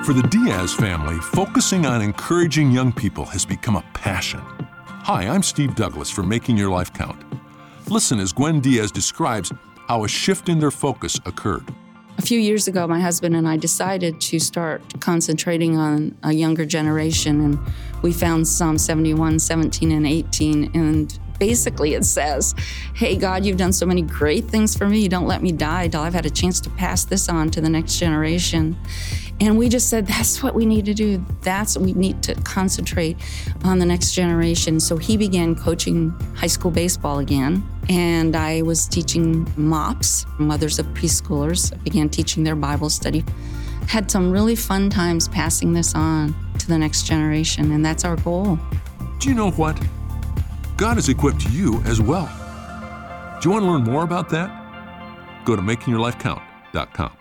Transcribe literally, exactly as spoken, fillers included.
For the Diaz family, focusing on encouraging young people has become a passion. Hi, I'm Steve Douglas for Making Your Life Count. Listen as Gwen Diaz describes how a shift in their focus occurred. A few years ago, my husband and I decided to start concentrating on a younger generation, and we found Psalm seventy-one, seventeen, and eighteen, and basically it says, hey, God, you've done so many great things for me. You don't let me die till I've had a chance to pass this on to the next generation. And we just said, that's what we need to do. That's what we need to concentrate on the next generation. So he began coaching high school baseball again. And I was teaching MOPS, mothers of preschoolers. I began teaching their Bible study. Had some really fun times passing this on to the next generation. And that's our goal. Do you know what? God has equipped you as well. Do you want to learn more about that? Go to making your life count dot com.